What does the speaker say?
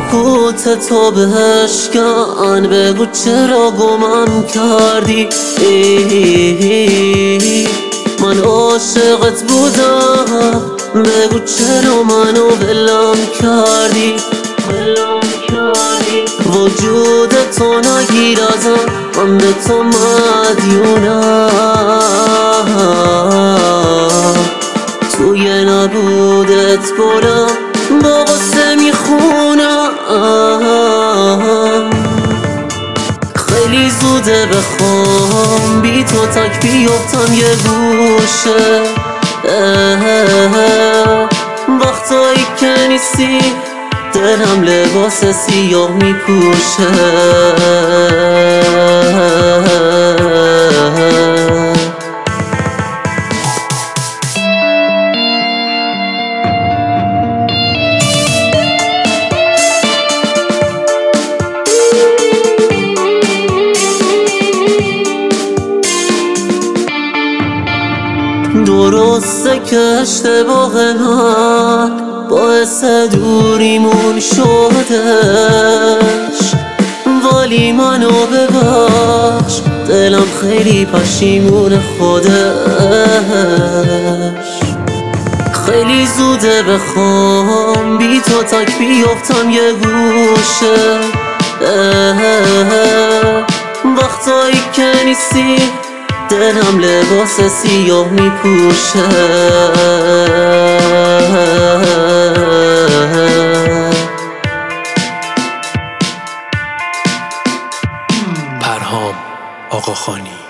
سکوت تو بشکن، بگو چرا گمم کردی. من عاشقت بودم، بگو چرا منو ولم کردی. وجود تو نگیر ازم، من به تو مدیونم. توی نبودت گلم با غصه میخونم. خیلی زوده بخوام بی تو تک بیفتم یه گوشه. وقتایی که نیستی دلم لباس سیاه میپوشه. درسته که اشتباه من باعث دوریمون شدش، ولی منو ببخش، دلم خیلی پشیمون خودش. خیلی زوده بخوام بی تو تک بیفتم یه گوشه. وقتایی که نیستی دلم لباس سیاه میپوشه. پرهام آقاخانی.